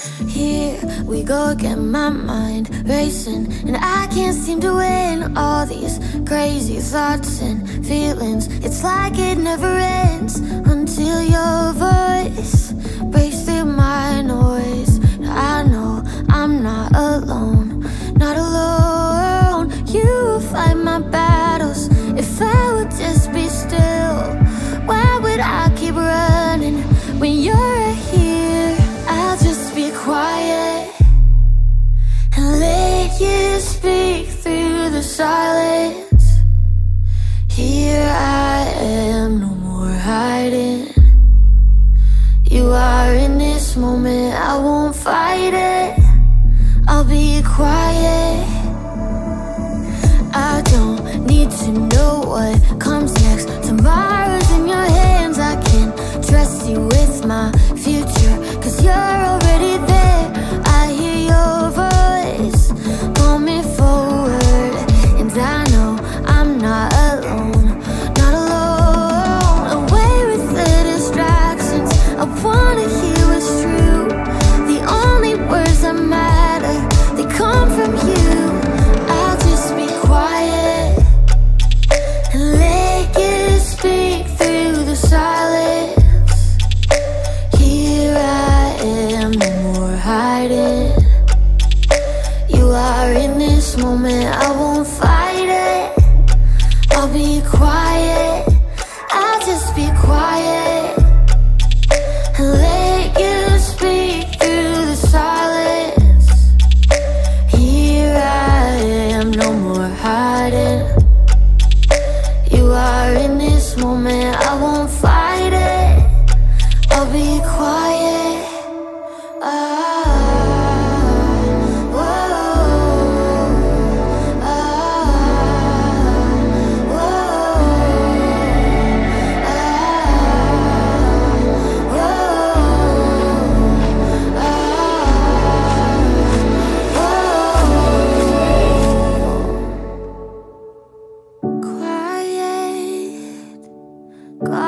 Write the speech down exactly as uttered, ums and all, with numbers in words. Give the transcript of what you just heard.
Here we go again, my mind racing, and I can't seem to win. All these crazy thoughts and feelings, it's like it never ends until your voice breaks through my noise. I know I'm not alone, not alone. You fight my battles. If I would just be still, why would I keep running when you're here? I'll just be quiet and let you speak through the silence. Here I am, no more hiding. You are in this moment, I won't fight it. I'll be quiet. I don't need to know what comes next. Tomorrow's in your hands. I can trust you with my future, 'cause you're already there. I hear your voice, pull me forward, and I know I'm not alone, not alone. Away with the distractions, I wanna hear what's true. The only words that matter, they come from you. I'll just be quiet and let you speak through the silence. Here I am, no more hiding. You are in this moment, I won't fight it. I'll be quiet, I'll just be quiet and let you speak through the silence. Here I am, no more hiding. You are in this moment, I won't fight it. I'll be quiet. Ah, whoa, ah, whoa, ah, whoa, ah, whoa. Quiet, quiet.